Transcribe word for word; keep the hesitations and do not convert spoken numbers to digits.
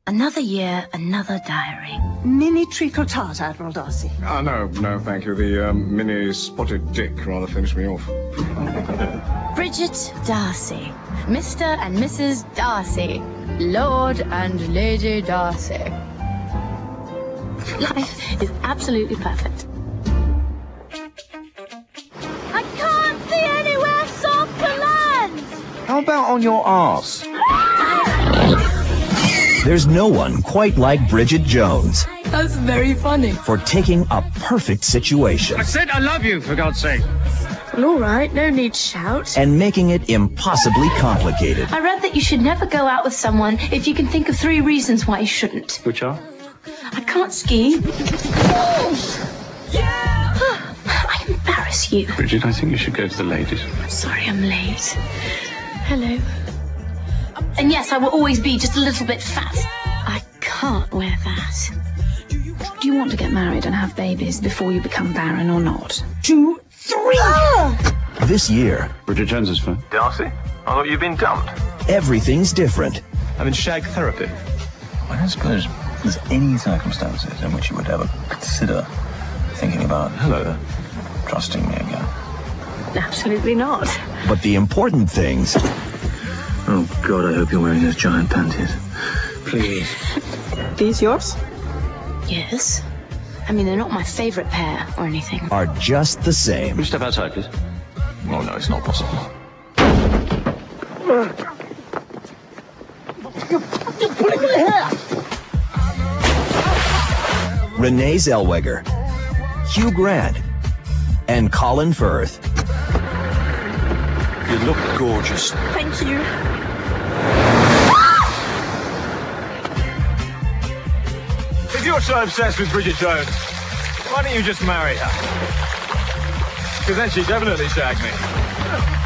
Another year, another diary. Mini treacle tart, Admiral Darcy. Ah, uh, no, no, thank you. The um, mini spotted dick rather finished me off. Bridget Darcy. Mister and Missus Darcy. Lord and Lady Darcy. Life is absolutely perfect. I can't see anywhere soft to land! How about on your arse? There's no one quite like Bridget Jones. That's very funny. For taking a perfect situation. I said I love you, for God's sake. Well, all right, no need to shout. And making it impossibly complicated. I read that you should never go out with someone if you can think of three reasons why you shouldn't. Which are? I can't ski. I embarrass you. Bridget, I think you should go to the ladies. Sorry, I'm late. Hello. And yes, I will always be just a little bit fat. I can't wear that. Do you want to get married and have babies before you become barren or not? Two, three! Ah! This year, Bridget Jones is fine. Darcy, I thought you'd been dumped. Everything's different. I'm in shag therapy. I don't suppose there's any circumstances in which you would ever consider thinking about, hello there, trusting me again. Absolutely not. But the important things... Oh, God, I hope you're wearing those giant panties. Please. These yours? Yes. I mean, they're not my favourite pair or anything. are just the same. Will you step outside, please? Oh, no, it's not possible. Renee Zellweger, Hugh Grant, and Colin Firth. You look gorgeous. Thank you. If you're so obsessed with Bridget Jones, why don't you just marry her? Because then she'd definitely shag me.